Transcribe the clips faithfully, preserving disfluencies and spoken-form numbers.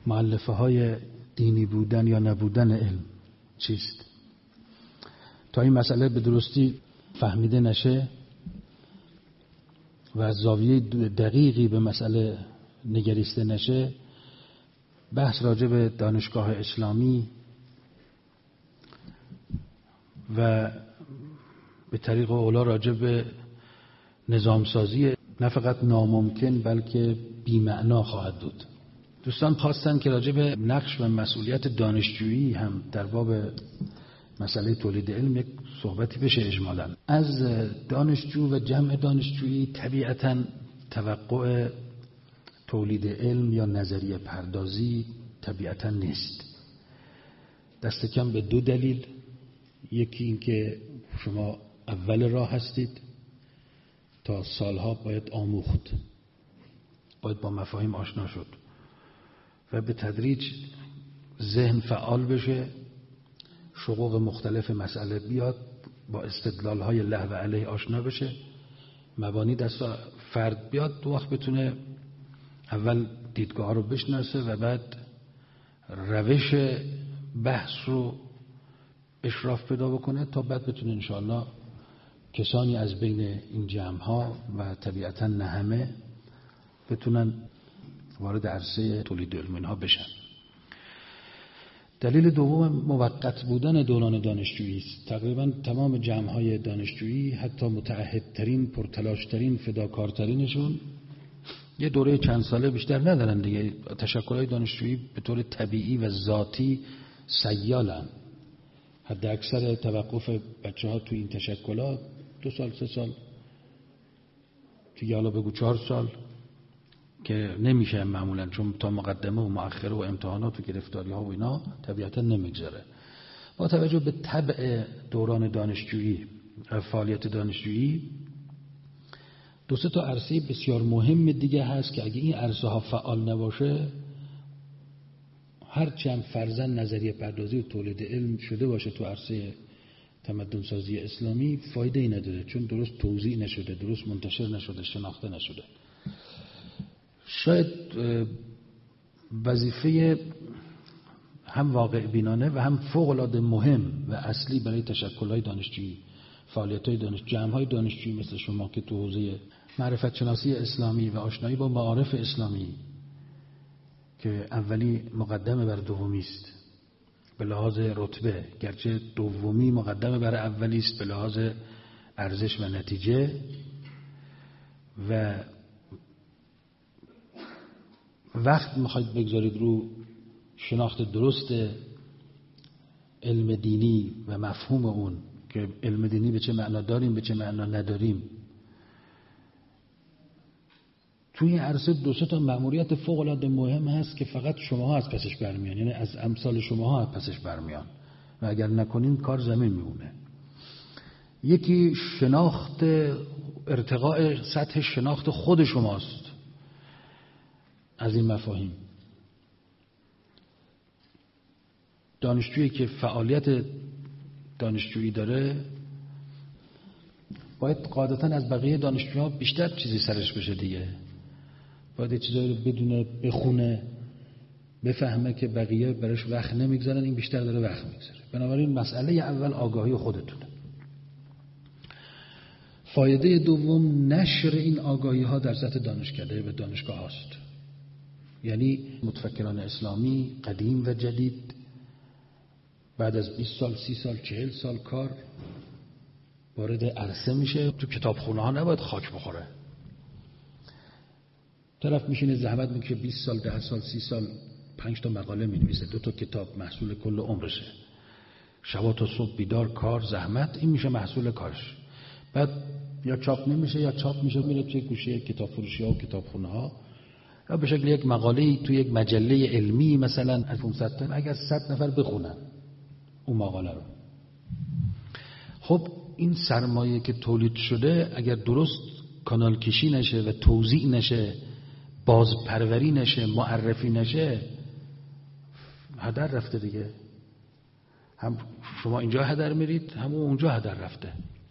مؤلفه های دینی بودن یا نبودن علم چیست. تا این مسئله به درستی فهمیده نشه و از زاویه دقیقی به مسئله نگریسته نشه، بحث راجع به دانشگاه اسلامی و به طریق اولا راجع به نظامسازی نه فقط ناممکن بلکه بی‌معنا خواهد بود. دوستان خواستن که راجع به نقش و مسئولیت دانشجویی هم در باب مسئله تولید علم یک صحبتی بشه. اجمالاً از دانشجو و جمع دانشجویی طبیعتاً توقع تولید علم یا نظریه پردازی طبیعتاً نیست. دست کم به دو دلیل. یکی این که شما اول راه هستید، تا سالها باید آموخت، باید با مفاهیم آشنا شد و به تدریج ذهن فعال بشه، شقوق مختلف مسئله بیاد، با استدلال‌های له و علیه آشنا بشه، مبانی دست فرد بیاد، دو وقت بتونه اول دیدگاه رو بشناسه و بعد روش بحث رو اشراف پیدا بکنه تا بعد بتونه انشاءالله کسانی از بین این جمع‌ها و طبیعتاً نه همه بتونن وارد عرصه تولید علم اینها بشن. دلیل دوم موقت بودن دوران دانشجویی است. تقریباً تمام جمع‌های دانشجویی، حتی متعهدترین، پرتلاشترین، فداکارترینشون یه دوره چند ساله بیشتر ندارن دیگه. تشکل‌های دانشجویی به طور طبیعی و ذاتی سیالن. حد اکثر توقف بچه‌ها تو این تشکلات دو سال سه سال دیگه، حالا بگو چهار سال که نمیشه معمولا، چون تا مقدمه و مؤخره و امتحانات و گرفتاری ها و اینا طبیعتا نمیگذره. با توجه به طبع دوران دانشجویی و فعالیت دانشجویی، دو سه تا عرصه بسیار مهم دیگه هست که اگه این عرصه ها فعال نباشه، هرچی هم فرضاً نظریه پردازی و تولید علم شده باشه تو عرصه تمدن سازی اسلامی، فایده ای نداره، چون درست توزیع نشده، درست منتشر نشده، شناخته نشده. شاید وظیفه هم واقع بینانه و هم فوق العاده مهم و اصلی برای تشکل‌های دانشجویی، فعالیت‌های دانش جمع‌های دانشجویی مثل شما که تو حوزه معرفت شناسی اسلامی و آشنایی با معارف اسلامی که اولی مقدمه بر دومی است به لحاظ رتبه، گرچه دومی مقدمه بر اولی است به لحاظ ارزش و نتیجه، و وقت میخواید بگذارید رو شناخت درست علم دینی و مفهوم اون، که علم دینی به چه معنا داریم به چه معنا نداریم. توی این عرصه دو سه تا مأموریت فوق العاده مهم هست که فقط شماها از پسش برمیان، یعنی از امثال شماها از پسش برمیان و اگر نکنین کار زمین میمونه. یکی شناخت، ارتقاء سطح شناخت خود شماست از این مفاهیم. دانشجویی که فعالیت دانشجویی داره باید قاعدتاً از بقیه دانشجوها بیشتر چیزی سرش بشه دیگه. باید چیزایی رو بدونه، بخونه، بفهمه که بقیه براش وقت نمیگذارن، این بیشتر داره وقت میگذاره. بنابراین مسئله اول آگاهی خودتونه. فایده دوم نشر این آگاهی ها در سطح دانشکده و دانشگاه هاست. یعنی متفکران اسلامی قدیم و جدید بعد از بیست سال، سی سال، چهل سال کار وارد عرصه میشه. تو کتابخونه ها نباید خاک بخوره. طرف میشینه زحمت میکشه بیست سال، ده سال، سی سال پنج تا مقاله مینویسه، دو تا کتاب، محصول کل عمرشه. شبا تا صبح بیدار، کار، زحمت، این میشه محصول کارش. بعد یا چاپ نمیشه یا چاپ میشه میره توی گوشه کتاب فروشی ها و کتابخونه ها، یا به شکل یک مقاله توی یک مجله علمی مثلا از پانصد تا اگر صد نفر بخونن اون مقاله رو. خب این سرمایه که تولید شده اگر درست کانال کشی نشه و توزیع نشه، بازپروری نشه، معرفی نشه، هدر رفته دیگه. هم شما اینجا هدر میرید، هم اونجا هدر رفته.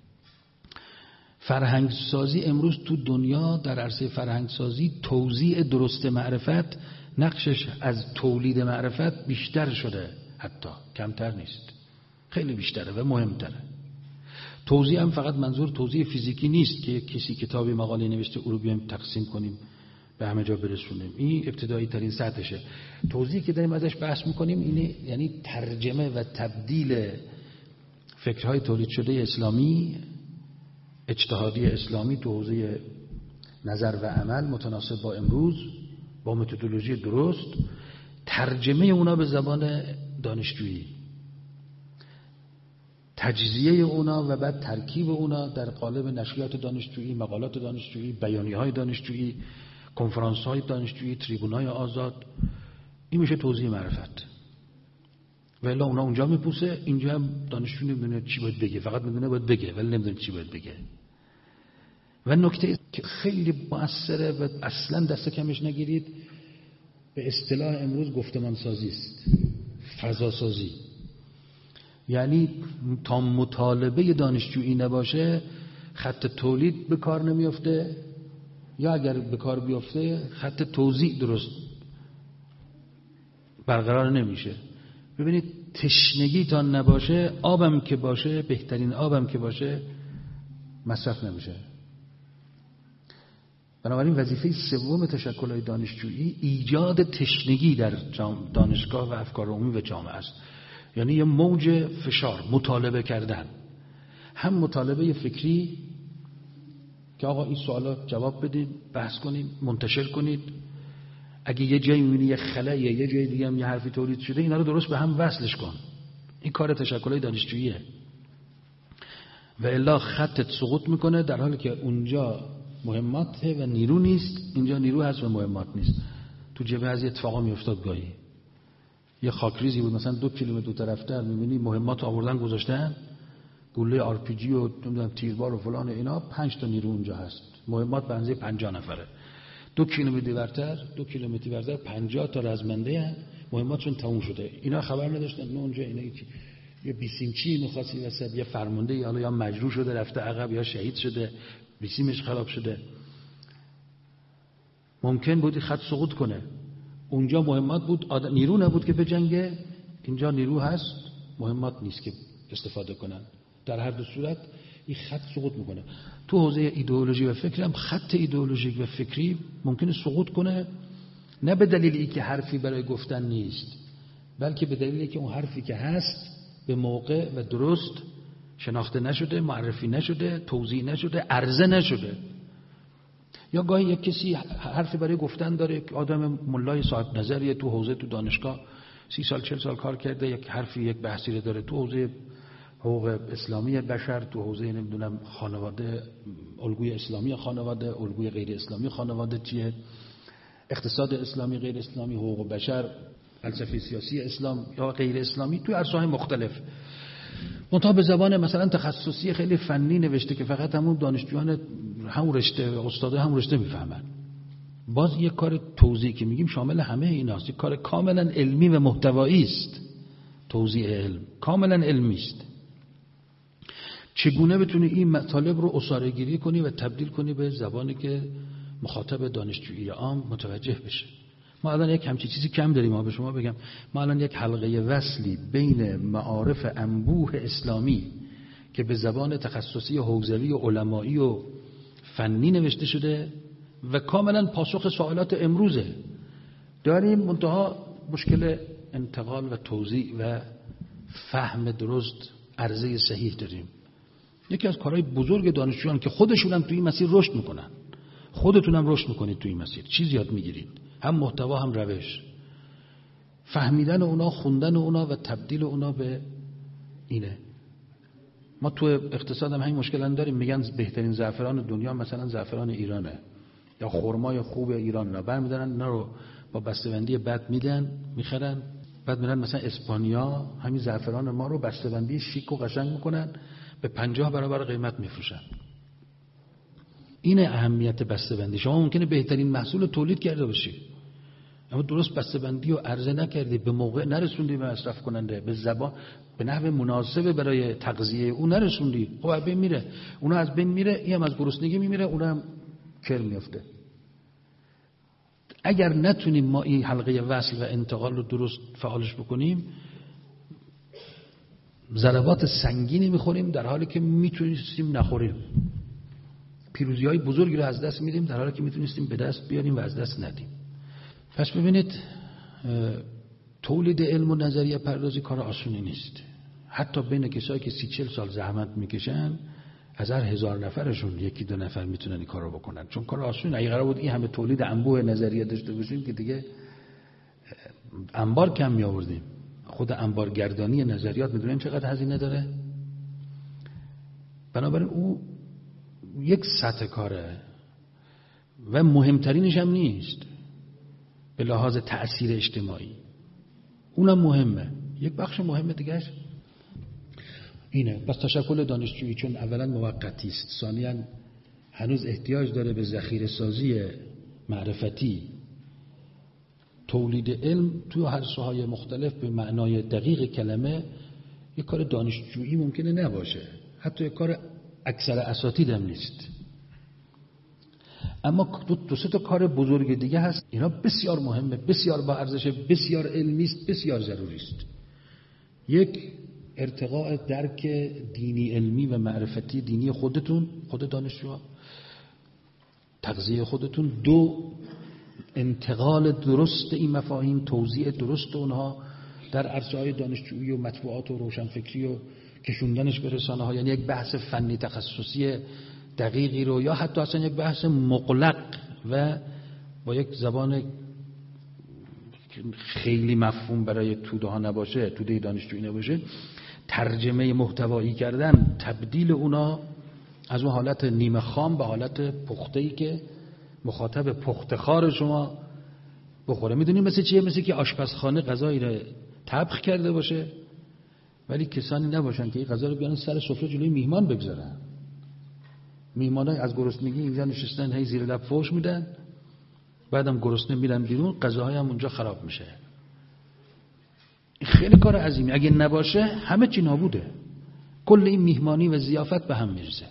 فرهنگ سازی امروز تو دنیا در عرصه فرهنگ سازی توزیع درست معرفت نقشش از تولید معرفت بیشتر شده، حتی کمتر نیست، خیلی بیشتره و مهمتره. توزیع هم فقط منظور توزیع فیزیکی نیست که کسی کتابی مقاله نوشته او رو بیایم تقسیم کنیم به همه جا برسونیم، این ابتدایی ترین سطحشه. توزیعی که داریم ازش بحث میکنیم اینه، یعنی ترجمه و تبدیل فکرهای تولید شده اسلامی، اجتهادی اسلامی تو حوزه نظر و عمل متناسب با امروز، با متدولوژی درست، ترجمه اونا به زبان دانشجویی، تجزیه اونا و بعد ترکیب اونا در قالب نشریات دانشجویی، مقالات دانشجویی، بیانیه‌های دانشجویی، کنفرانس‌های دانشجویی، تریبون‌های آزاد. این میشه توزیع معرفت. و الا اونا اونجا میپوسه، اینجا هم دانشجو نمیدونه چی باید بگه، فقط میدونه باید بگه ولی نمیدونه چی باید بگه. و نکته که خیلی مؤثره و اصلا دست کمش نگیرید، به اصطلاح امروز گفتمان سازی است، فضا سازی. یعنی تا مطالبه دانشجویی نباشه خط تولید به کار نمیفته، یا اگر به کار بیفته خط توزیع درست برقرار نمیشه. ببینید تشنگی تا نباشه، آبم که باشه، بهترین آبم که باشه، مصرف نمیشه. بنابراین وظیفه سوم تشکل‌های دانشجویی ایجاد تشنگی در دانشگاه و افکار عمومی و جامعه است. یعنی یه موج فشار، مطالبه کردن، هم مطالبه فکری که آقا این سوالات جواب بدید، بحث کنید، منتشر کنید، اگه یه جایی می‌بینی یه خلأیه، یه جای دیگه هم یه حرفی تولید شده، اینا رو درست به هم وصلش کن. این کار تشکل‌های دانشجوییه. و الا خطت سقوط میکنه، در حالی که اونجا مهماته و نیرو نیست، اینجا نیرو هست و مهمات نیست. تو جبهه از اتفاقا میافتاد گاهی. یه خاکریزی بود مثلا دو کیلومتر دو طرفتر، می‌بینی مهمات آوردن گذاشتن، گوله آر پی جی و نمیدونم تیربار و فلان اینا، پنج تا نیرو اونجا هست. مهمات بنزه پنجاه نفره. دو کیلومتر ورتر، دو کیلومتر ورتر پنجاه تا رزمنده هست. مهماتشون تموم شده. اینا خبر نداشتن نه اونجا اینا یه بیسیمچی می‌خواستی وسط، یه فرمانده یا یا مجروح شده رفته عقب یا شهید شده، بیسیمش خراب شده. ممکن بود خط سقوط کنه. اونجا مهمات بود، آدم نیرو نبود که بجنگه، اینجا نیرو هست، مهمات نیست که استفاده کنن. در هر دو صورت این خط سقوط میکنه. تو حوزه ایدئولوژی و فکر هم خط ایدئولوژیک و فکری ممکنه سقوط کنه، نه به دلیل اینکه حرفی برای گفتن نیست، بلکه به دلیلی که اون حرفی که هست به موقع و درست شناخته نشده، معرفی نشده، توضیح نشده، عرضه نشده. یا گاهی یک کسی حرفی برای گفتن داره، آدم ملای صاحب نظریه، تو حوزه تو دانشگاه سی سال چل سال کار کرده، یک حرفی یک بحثی داره تو حوزه حقوق اسلامی بشر، تو حوزه نمیدونم خانواده، الگوی اسلامی خانواده، الگوی غیر اسلامی خانواده چیه، اقتصاد اسلامی، غیر اسلامی، حقوق بشر، فلسفه سیاسی اسلام یا غیر اسلامی، توی عرصه‌های مختلف. منتها به زبان مثلا تخصصی خیلی فنی نوشته که فقط همون دانشجویان همون رشته، استاده همون رشته میفهمن. باز یک کار توزیع که میگیم شامل همه ایناست، یک کار کاملا علمی و محتوایی است. توزیع علم کاملا علمی است. چگونه بتونی این مطالب رو اساره گیری کنی و تبدیل کنی به زبانی که مخاطب دانشجویی عام متوجه بشه. ما الان یک همچین چیزی کم داریم. ما به شما بگم ما الان یک حلقه وصلی بین معارف انبوه اسلامی که به زبان تخصصی حوزوی و علمایی و فنی نوشته شده و کاملا پاسخ سوالات امروزه داریم، منتها مشکل انتقال و توزیع و فهم درست، عرضه صحیح داریم. یکی از کارهای بزرگ دانشجویان که خودشون هم توی این مسیر رشد میکنن، خودتون هم رشد میکنید توی این مسیر، چیز یاد میگیرید، هم محتوا هم روش، فهمیدن اونا، خوندن اونا و تبدیل اونا به اینه. ما تو اقتصاد هم همین مشکل داریم، میگن بهترین زعفران دنیا مثلا زعفران ایرانه یا خرمای خوب ایران، نه برمیدارن اینا رو با بسته‌بندی بد میدن میخرن، بعد میرن مثلا اسپانیا همین زعفران ما رو بسته‌بندی شیک و قشنگ میکنن، به پنجاه برابر قیمت میفروشن. اینه اهمیت بسته‌بندی. شما ممکنه بهترین محصول تولید کرده باشی اما درست بسته‌بندی رو عرضه نکردی، به موقع نرسوندی به مصرف کننده، به زبان به نحو مناسب برای تغذیه اون نرسوندی، خب از بین میره. اونا از بین میره، این هم از گرسنگی میمیره، اون هم کر میفته. اگر نتونیم ما این حلقه وصل و انتقال رو درست فعالش بکنیم، ضربات سنگینی میخوریم در حالی که میتونستیم نخوریم. پیروزی های بزرگی رو از دست میدیم در حالی که میتونستیم به دست بیاریم و از دست ندیم. پس ببینید تولید علم و نظریه پردازی کار آسونی نیست. حتی بین کسایی که سی چل سال زحمت میکشن، از هر هزار نفرشون یکی دو نفر میتونن این کارو بکنن، چون کار آسونه. اگه قرار بود این همه تولید انبوه نظریه داشته باشیم که دیگه انبار کم می آوردیم. خود انبارگردانی نظریات میدونیم چقدر هزینه داره. بنابراین او یک سطح کاره و مهمترینش هم نیست به لحاظ تأثیر اجتماعی. اونم مهمه. یک بخش مهمه دیگهش اینه. پس تشکل دانشجویی چون اولا موقتی است، ثانیاً هنوز احتیاج داره به ذخیره سازی معرفتی، تولید علم تو هر ساحه‌های مختلف به معنای دقیق کلمه یک کار دانشجویی ممکنه نباشه، حتی یک کار اکثر اساتید هم نیست. اما دو, دو سه تا کار بزرگ دیگه هست، اینا بسیار مهمه، بسیار با ارزشه، بسیار علمی است، بسیار ضروری است. یک، ارتقاء درک دینی علمی و معرفتی دینی خودتون، خود دانشجوها، تغذیه خودتون. دو، انتقال درست این مفاهیم، توزیع درست اونها در عرصه‌های دانشجویی و مطبوعات و روشنفکری و کشوندنش به رسانه‌ها، یعنی یک بحث فنی تخصصی دقیقی رو، یا حتی اصلا یک بحث مغلق و با یک زبان خیلی مفهوم برای توده ها نباشه، توده دانشجویی نباشه، ترجمه محتوایی کردن، تبدیل اونا از اون حالت نیمه خام به حالت پخته‌ای که مخاطب پختخوار شما بخوره. میدونیم مثل چیه؟ مثل که آشپزخانه غذایی رو طبخ کرده باشه ولی کسانی نباشن که این غذا رو بیان سر سفره جلوی میهمان بگذارن. میهمانای از گرسنگی اینجا نشستن، هی زیر لب فوش میدن، بعدم گرسنه میرن بیرون، غذاهای هم اونجا خراب میشه. خیلی کار عظیمی. اگه نباشه همه چی نابوده، کل این میهمانی و ضیافت به هم میرسه.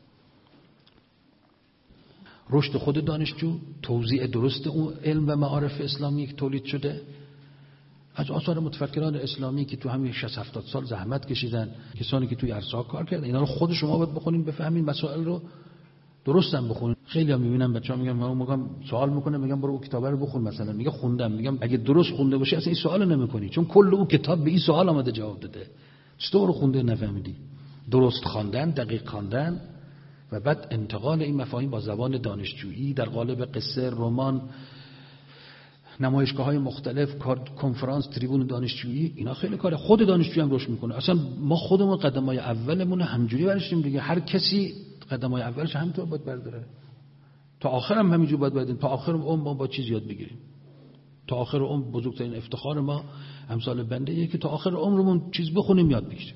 رشد خود دانشجو، توزیع درست اون علم و معارف اسلامی که تولید شده از آثار متفکران اسلامی که تو همین شصت هفتاد سال زحمت کشیدن، کسانی که توی عرصه‌ها کار کردن، اینا رو خود شما باید بخونین، بفهمین، مسائل رو درست هم بخونین. خیلی هم میبینم بچه‌ها میگن، من میگم سوال میکنه، میگم برو اون کتابه رو بخون، مثلا میگه خوندم، میگم اگه درست خونده باشی اصلا این سوالو نمیکنی، چون کل اون کتاب به این سوال اومده جواب داده. چطور رو خونده نفهمیدی؟ درست خواندن، دقیق خواندن و بعد انتقال این مفاهیم با زبان دانشجویی در قالب قصه، رمان، نمایشگاه‌های مختلف، کنفرانس، تریبون دانشجویی، اینا خیلی کاره. خود دانشجویی هم رشد میکنه. اصلا ما خودمون قدم‌های اولمون همینجوری برشیم دیگه. هر کسی قدم‌های اولش همینطور باید برداره. تا آخر هم همینجوری باید بردیم. تا آخر عمر ما با چیز یاد بگیریم. تا آخر عمر بزرگترین افتخار ما امثال بنده یه که تا آخر عمرمون چیز بخونیم، یاد بگیریم.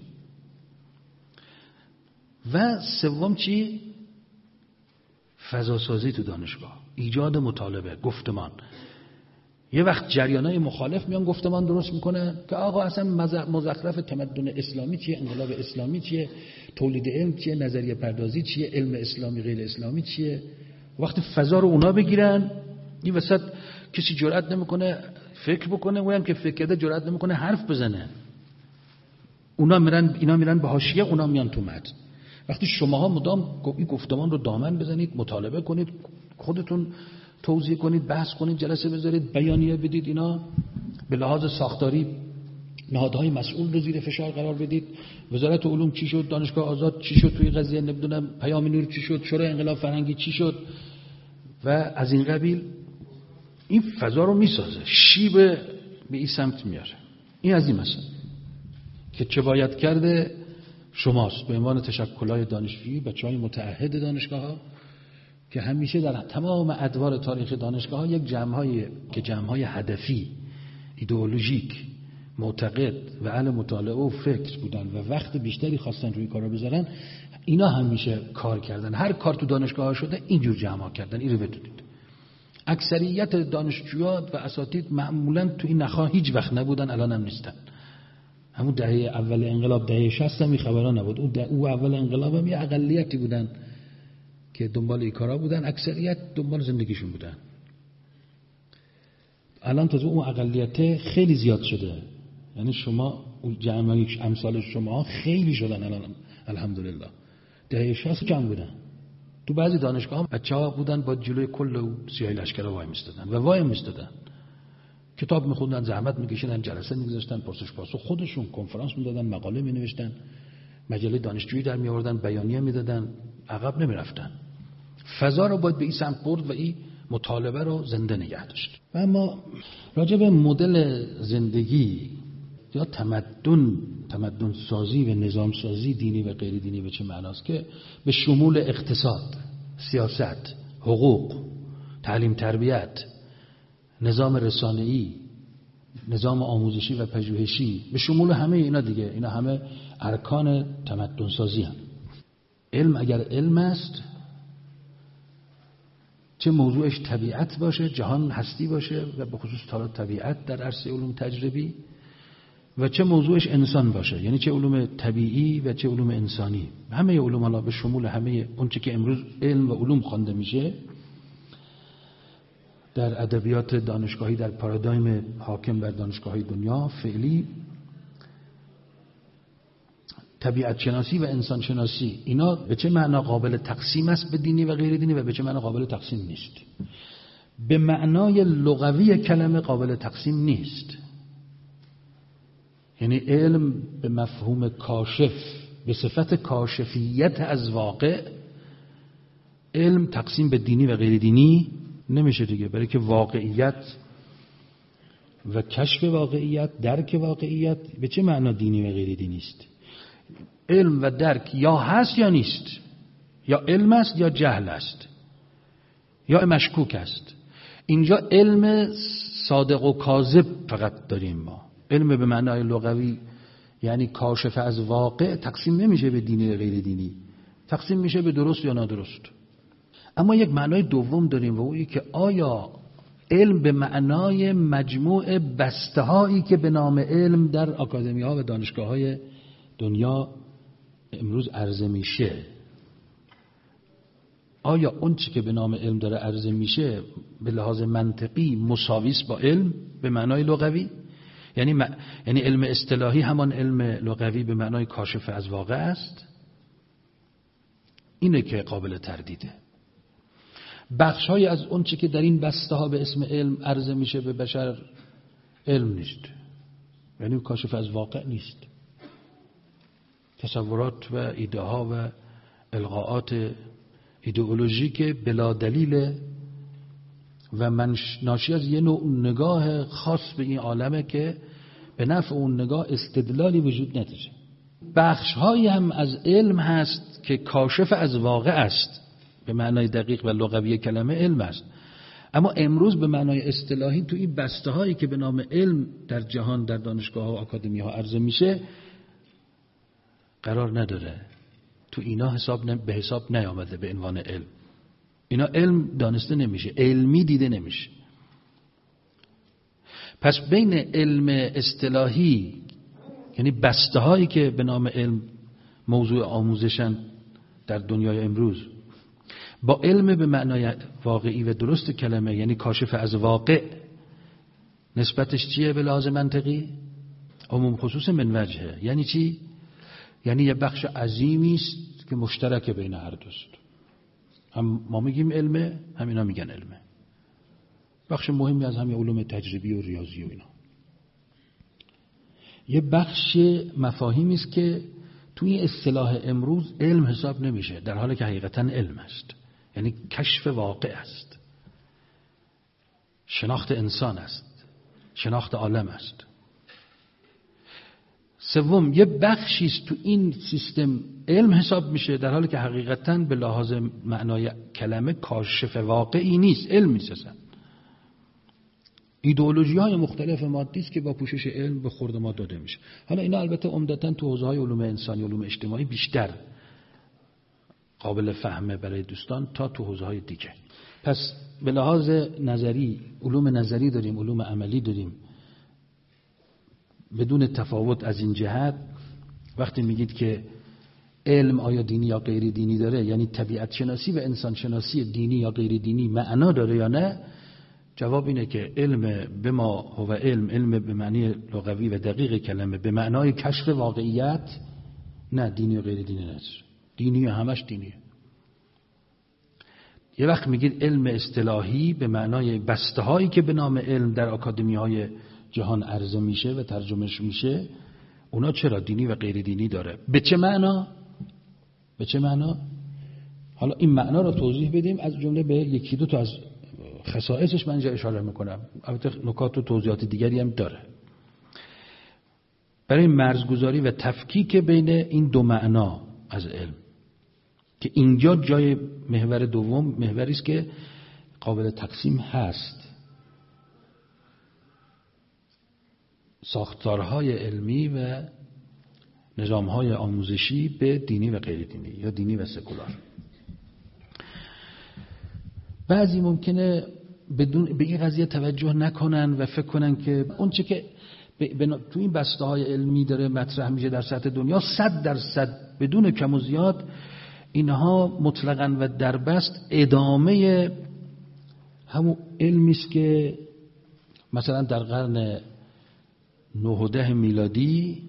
و سوم چی؟ فضا سازی تو دانشگاه، ایجاد مطالبه، گفتمان. یه وقت جریانای مخالف میان گفتمان درست میکنه که آقا اصلا مزخرف تمدن اسلامی چیه، انقلاب اسلامی چیه، تولید علم چیه، نظریه پردازی چیه، علم اسلامی غیر اسلامی چیه. وقتی فضا رو اونا بگیرن، این وسط کسی جرئت نمیکنه فکر بکنه، اونم که فکر کرده جرئت نمیکنه حرف بزنه. اونا میرن، اینا میرن به حاشیه، اونا میان تو متن. وقتی شماها مدام این گفتمان رو دامن بزنید، مطالبه کنید، خودتون توضیح کنید، بحث کنید، جلسه بذارید، بیانیه بدید، اینا به لحاظ ساختاری نهادهای مسئول رو زیر فشار قرار بدید. وزارت علوم چی شد، دانشگاه آزاد چی شد توی قضیه، نمیدونم پیام نور چی شد، شورای انقلاب فرهنگی چی شد و از این قبیل. این فضا رو میسازه، شیب به این سمت میاره. این از این مثلا که چه باید کرده شماست به عنوان تشکل‌های دانشجویی، بچه‌های متعهد دانشگاه‌ها که همیشه در تمام ادوار تاریخ دانشگاه‌ها یک جمع‌های که جمع‌های هدفی، ایدئولوژیک، معتقد و اهل مطالعه و فکر بودن و وقت بیشتری خواستن روی کارا بذارن، اینا همیشه کار کردن. هر کار تو دانشگاه‌ها شده اینجور جمع‌ها کردن. اینو بدونید. اکثریت دانشجویان و اساتید معمولاً تو این نخا هیچ وقت نبودن، الان هم نیستن. همون دهه اول انقلاب، دهه شصت هم این خبرها نبود. اون او اول انقلاب هم یه اقلیتی بودن که دنبال این کارا بودن، اکثریت دنبال زندگیشون بودن. الان تازه اون اقلیت خیلی زیاد شده، یعنی شما جمعی امثال شما خیلی شدن الان الحمدلله. دهه شصت کم بودن. تو بعضی دانشگاه ها بچه‌ها بودن با جلوی کل سیاهی لشکر وای میستادن و وای میستادن، کتاب میخوندن، زحمت میکشیدن، جلسه میگذاشتن، پرسش پاسخ خودشون، کنفرانس میدادن، مقاله مینوشتن، مجله دانشجویی در میآوردن، بیانیه میدادن، عقب نمیرفتن. فضا رو باید به این سمت برد و این مطالبه رو زنده نگه داشت. و اما راجع به مدل زندگی یا تمدن تمدن سازی و نظام سازی دینی و غیر دینی به چه معناست که به شمول اقتصاد، سیاست، حقوق، تعلیم تربیت، نظام رسانه‌ای، نظام آموزشی و پژوهشی، به شمول همه اینا دیگه، اینا همه ارکان تمدن سازی هم. علم اگر علم است، چه موضوعش طبیعت باشه، جهان هستی باشه و به خصوص طبیعت در عرصه علوم تجربی، و چه موضوعش انسان باشه، یعنی چه علوم طبیعی و چه علوم انسانی، همه علوم حالا به شمول همه اون چه که امروز علم و علوم خوانده میشه در ادبیات دانشگاهی، در پارادایم حاکم بر دانشگاه‌های دنیا فعلی، طبیعت شناسی و انسان شناسی، اینا به چه معنا قابل تقسیم است به دینی و غیر دینی و به چه معنا قابل تقسیم نیست؟ به معنای لغوی کلمه قابل تقسیم نیست. یعنی علم به مفهوم کاشف، به صفت کاشفیت از واقع، علم تقسیم به دینی و غیر دینی نمیشه دیگه، برای که واقعیت و کشف واقعیت، درک واقعیت به چه معنا دینی و غیر دینی است؟ علم و درک یا هست یا نیست، یا علم است یا جهل است، یا مشکوک است. اینجا علم صادق و کاذب فقط داریم ما. علم به معنای لغوی یعنی کاشف از واقع تقسیم نمیشه به دینی و غیر دینی، تقسیم میشه به درست یا نادرست. اما یک معنای دوم داریم و اونی که آیا علم به معنای مجموع بسته هایی که به نام علم در آکادمی ها و دانشگاه های دنیا امروز عرضه میشه، آیا اون چی که به نام علم داره عرضه میشه به لحاظ منطقی مساویس با علم به معنای لغوی؟ یعنی م... یعنی علم اصطلاحی همان علم لغوی به معنای کاشف از واقع است؟ اینه که قابل تردیده. بخش های از اون چی که در این بسته ها به اسم علم عرضه میشه به بشر علم نیست، یعنی کاشف از واقع نیست. تصورات و ایده ها و القاءات ایدئولوژیک بلا دلیل و ناشی از یه نوع نگاه خاص به این عالمه که به نفع اون نگاه استدلالی وجود نداره. بخش هایی هم از علم هست که کاشف از واقع است، به معنای دقیق و لغوی کلمه علم است، اما امروز به معنای اصطلاحی تو این بسته هایی که به نام علم در جهان در دانشگاه ها و آکادمی ها عرضه میشه قرار نداره. تو اینا حساب به حساب نیامده به عنوان علم. اینا علم دانسته نمیشه، علمی دیده نمیشه. پس بین علم اصطلاحی یعنی بسته هایی که به نام علم موضوع آموزشن در دنیای امروز با علم به معنای واقعی و درست کلمه یعنی کاشف از واقع نسبتش چیه به لحاظ منطقی؟ عموم خصوص من وجهه. یعنی چی؟ یعنی یه بخش عظیمی است که مشترک بین هر دوست. هم ما میگیم علمه، هم اینا میگن علمه. بخش مهمی از همین علوم تجربی و ریاضی و اینا. یه بخش مفاهیمی است که توی اصطلاح امروز علم حساب نمیشه، در حالی که حقیقتا علم است. یعنی کشف واقع است، شناخت انسان است، شناخت عالم است. سوم، یه بخشی است تو این سیستم علم حساب میشه، در حالی که حقیقتا به لحاظ معنای کلمه کاشف واقعی نیست، علم نیست اصلا. ایدئولوژی های مختلف مادی است که با پوشش علم به خورد ما داده میشه. حالا اینا البته عمدتاً تو حوزه های علوم انسانی، علوم اجتماعی بیشتر قابل فهمه برای دوستان تا تو حوزه های دیگه. پس به لحاظ نظری علوم نظری داریم، علوم عملی داریم. بدون تفاوت از این جهت وقتی میگید که علم آیا دینی یا غیر دینی داره، یعنی طبیعت شناسی و انسان شناسی دینی یا غیر دینی معنا داره یا نه، جواب اینه که علم به ما هو علم، علم به معنی لغوی و دقیق کلمه، به معنای کشف واقعیت، نه دینی و غیر دینی نیست. دینی همش دینیه. یه وقت میگید علم اصطلاحی به معنای بسته هایی که به نام علم در آکادمی های جهان عرضه میشه و ترجمه میشه، اونا چرا دینی و غیر دینی داره؟ به چه معنا؟ به چه معنا؟ حالا این معنا رو توضیح بدیم، از جمله به یکی دو تا از خصائصش من اینجا اشاره میکنم. البته نکات و توضیحات دیگری هم داره. برای مرزگذاری و تفکیک بین این دو معنا از علم، که اینجا جای محور دوم محوری است که قابل تقسیم هست. ساختارهای علمی و نظامهای آموزشی به دینی و غیر دینی یا دینی و سکولار. بعضی ممکنه بدون به این قضیه توجه نکنن و فکر کنن که اون چه که تو این بسته های علمی داره مطرح میشه در سطح دنیا صد درصد بدون کم و زیاد اینها مطلقاً و دربست ادامه همون علمی است که مثلا در قرن نه و ده میلادی،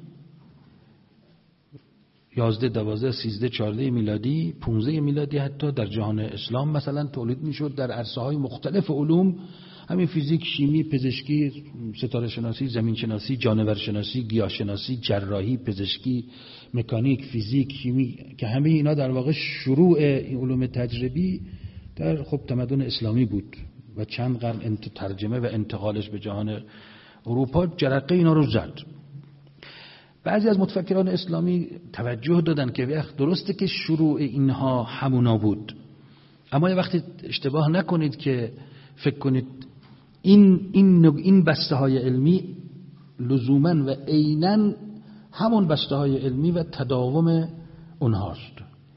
یازده، دوازده، سیزده، چهارده میلادی، پونزده میلادی حتی در جهان اسلام مثلا تولید میشد در عرصه‌های مختلف علوم، همین فیزیک، شیمی، پزشکی، ستاره شناسی، زمین شناسی، جانور شناسی، گیاه شناسی، جراحی، پزشکی، مکانیک، فیزیک، شیمی، که همه اینا در واقع شروع این علوم تجربی در خب تمدن اسلامی بود و چند قرن ترجمه و انتقالش به جهان اروپا جرقه اینا رو زد. بعضی از متفکران اسلامی توجه دادن که وقت درسته که شروع اینها همونا بود، اما یه وقتی اشتباه نکنید که فکر کنید این این این بسته های علمی لزوماً و عیناً همون بسته های علمی و تداوم اونهاست.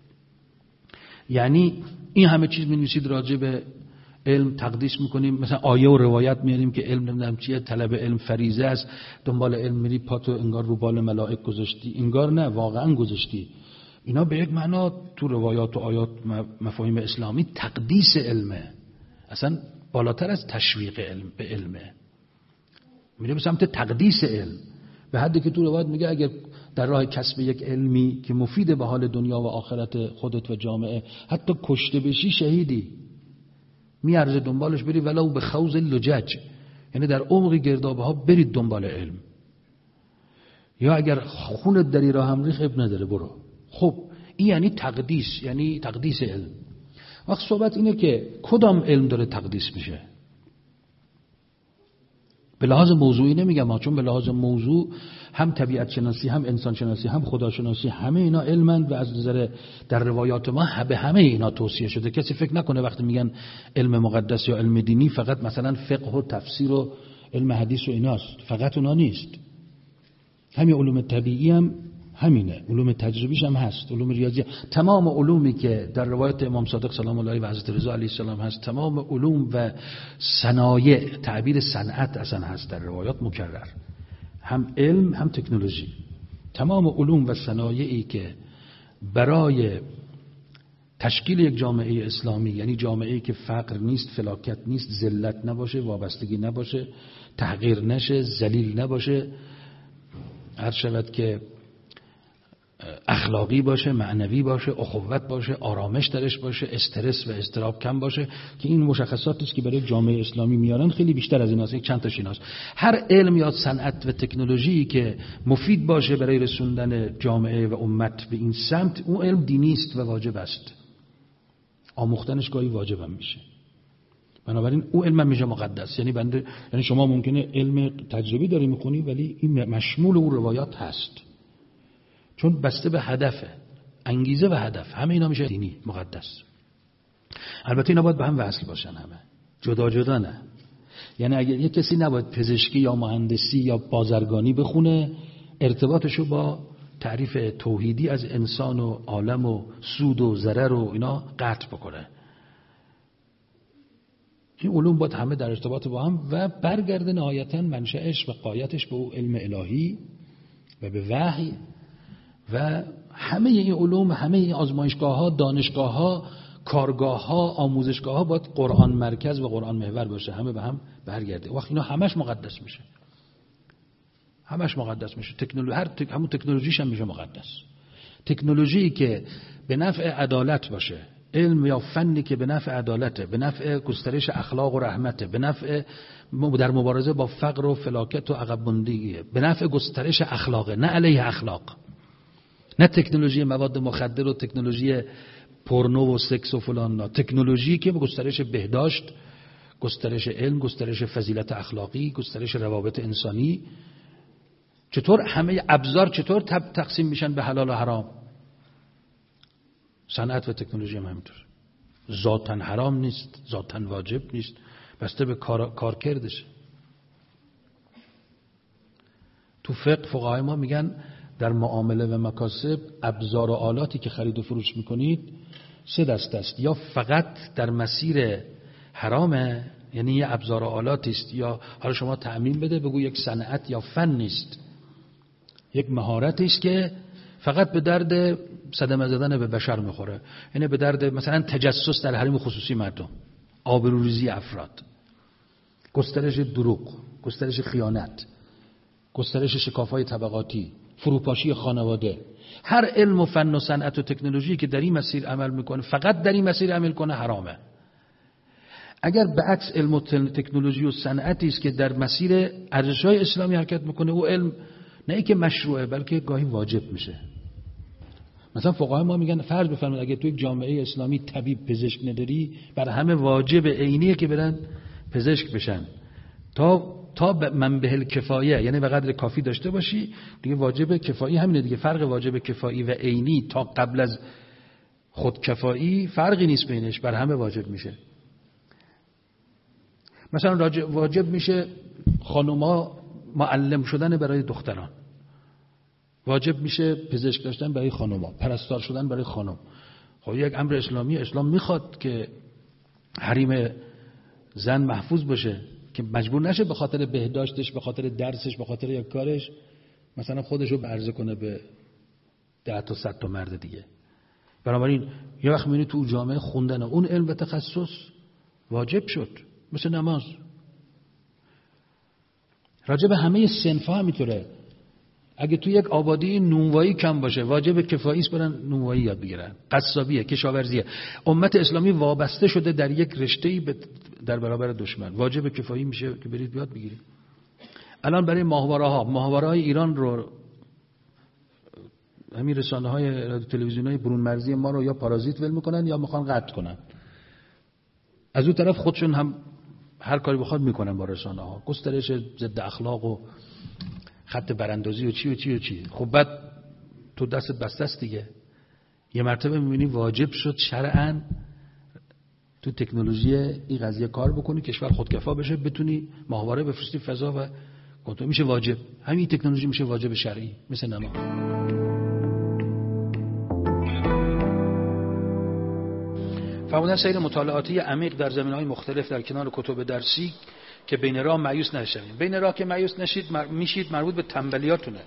یعنی این همه چیز می‌نویسید راجع به علم تقدیس میکنیم، مثلا آیه و روایت میاریم که علم نمیدونم چیه، طلب علم فریضه است، دنبال علم میری پاتو انگار رو بال ملائک گذاشتی، انگار نه واقعا گذاشتی. اینا به یک معنا تو روایات و آیات مفاهیم اسلامی تقدیس علمه، اصلا بالاتر از تشویق علم به علمه، میره به سمت تقدیس علم، به حدی که تو روایت میگه اگر در راه کسب یک علمی که مفید به حال دنیا و آخرت خودت و جامعه حتی کشته بشی شهیدی، میارزه دنبالش بری ولو به خوض لجج، یعنی در عمق گردابه ها برید دنبال علم، یا اگر خونت در این راه هم ریخ اب نداره برو. خب این یعنی تقدیس، یعنی تقدیس علم. وقت صحبت اینه که کدام علم داره تقدیس میشه؟ به لحاظ موضوعی نمیگم، چون به لحاظ موضوع هم طبیعت شناسی، هم انسان شناسی، هم خدا شناسی، همه اینا علمند و از نظر در روایات ما به همه اینا توصیه شده. کسی فکر نکنه وقتی میگن علم مقدس یا علم دینی فقط مثلا فقه و تفسیر و علم حدیث و ایناست، فقط اونا نیست. همین علوم طبیعی هم همینه، علوم تجربیش هم هست، علوم ریاضی، تمام علومی که در روایت امام صادق سلام الله علیه و حضرت رضا علیه السلام هست، تمام علوم و صنایع، تعبیر صنعت اصلا هست در روایات مکرر، هم علم هم تکنولوژی. تمام علوم و صنایعی که برای تشکیل یک جامعه اسلامی، یعنی جامعه‌ای که فقر نیست، فلاکت نیست، ذلت نباشه، وابستگی نباشه، تحقیر نشه، ذلیل نباشه، هر شود که اخلاقی باشه، معنوی باشه، اخوت باشه، آرامش درش باشه، استرس و اضطراب کم باشه، که این مشخصاتی است که برای جامعه اسلامی میارن خیلی بیشتر از ایناست، یک چند تاش ایناست. هر علم یا صنعت و تکنولوژی که مفید باشه برای رسوندن جامعه و امت به این سمت، اون علم دینی است و واجب است، آموختنش گاهی واجب هم میشه. بنابراین اون علم میشه مقدس. یعنی بنده، یعنی شما ممکنه علم تجربی داری میخونی ولی این مشمول اون روایات هست، چون بسته به هدفه، انگیزه و هدف، همه اینا میشه دینی مقدس. البته اینا باید به هم وصل باشن، همه جدا جدا نه. یعنی اگر یک کسی نباید پزشکی یا مهندسی یا بازرگانی بخونه ارتباطشو با تعریف توحیدی از انسان و عالم و سود و ضرر و اینا قطع بکنه. این علوم باید همه در ارتباط با هم و برگرده نهایتاً منشأش و غایتش به او علم الهی و به وحی. و همه این علوم، همه این آزمایشگاه ها، دانشگاه ها کارگاه ها، آموزشگاه ها باید قرآن مرکز و قرآن محور باشه، همه به هم برگرده. وقت اینا همش مقدس میشه، همش مقدس میشه. تکنولوژی هر تک... همون تکنولوژیش هم میشه مقدس. تکنولوژی که به نفع عدالت باشه، علم یا فنی که به نفع عدالته، به نفع گسترش اخلاق و رحمته، به نفع در مبارزه با فقر و فلاکت و عقب ماندگیه، به نفع گسترش اخلاقه، نه علیه اخلاق. نه تکنولوژی مواد مخدر و تکنولوژی پورنو و سکس و فلان، نه. تکنولوژی که به گسترش بهداشت، گسترش علم، گسترش فضیلت اخلاقی، گسترش روابط انسانی. چطور همه ابزار چطور تقسیم میشن به حلال و حرام؟ صنعت و تکنولوژی هم همینطور. ذاتاً حرام نیست، ذاتاً واجب نیست، بسته به کار کارکردشه. تو فقه فقهای ما میگن در معامله و مکاسب ابزار و آلاتی که خرید و فروش میکنید سه دسته است. یا فقط در مسیر حرامه، یعنی یه ابزار و آلاتی است، یا حالا شما تعمیم بده بگو یک صنعت یا فن نیست، یک مهارتی است که فقط به درد صدمه زدن به بشر میخوره، یعنی به درد مثلا تجسس در حریم خصوصی مردم، آبروریزی افراد، گسترش دروغ، گسترش خیانت، گسترش شکاف‌های طبقاتی، فروپاشی خانواده. هر علم و فن و صنعت و تکنولوژی که در این مسیر عمل میکنه، فقط در این مسیر عمل کنه، حرامه. اگر به عکس علم و تکنولوژی و صنعتی است که در مسیر ارزش‌های اسلامی حرکت میکنه، او علم نه ای که مشروعه بلکه گاهی واجب میشه. مثلا فقهای ما میگن فرض بفرمایید اگه تو یک جامعه اسلامی طبیب پزشک نداری، بر همه واجب عینیه که برن پزشک بشن تا تا منبع الکفایه، یعنی به قدر کافی داشته باشی دیگه. واجب کفایی همینه دیگه. فرق واجب کفایی و عینی تا قبل از خودکفایی فرقی نیست بینش، بر همه واجب میشه. مثلا واجب میشه خانوما معلم شدن برای دختران، واجب میشه پزشک داشتن برای خانوما، پرستار شدن برای خانم. خب یک امر اسلامی، اسلام میخواد که حریم زن محفوظ باشه، که مجبور نشه به خاطر بهداشتش، به خاطر درسش، به خاطر یک کارش مثلا خودش رو عرضه کنه به ده تا صد تا مرد دیگه. بنابراین یه وقت میبینی تو جامعه خوندن اون علم و تخصص واجب شد، مثل نماز. راجع به همه صنف‌ها همینطوره. اگه تو یک آبادی نونوایی کم باشه، واجب کفایی است برن نونوایی یاد بگیرن، قصابیه، کشاورزیه. امت اسلامی وابسته شده در یک رشته‌ای در برابر دشمن. واجب کفایی میشه که برید یاد بگیرید. الان برای ماهواره‌ها، ماهواره‌های ایران رو همین رسانه‌های رادیو تلویزیون‌های برون مرزی ما رو یا پارازیت ول میکنن یا میخوان قطع کنن. از اون طرف خودشون هم هر کاری بخواد میکنن با رسانه‌ها، گسترش ضد اخلاق و خط براندازی و چی و چی و چی. خب بعد تو دستت بسته است دیگه. یه مرتبه میبینی واجب شد شرعاً تو تکنولوژی این قضیه کار بکنی، کشور خودکفا بشه، بتونی ماهواره بفرستی فضا و کنترل، میشه واجب. همین تکنولوژی میشه واجب شرعی، مثل نماز. فرمودن سیر مطالعاتی عمیق در زمینه‌های مختلف در کنار کتب درسی که بین راه مایوس نشوید. بین راه که مایوس نشید مر... میشید مربوط به تنبلیاتونه.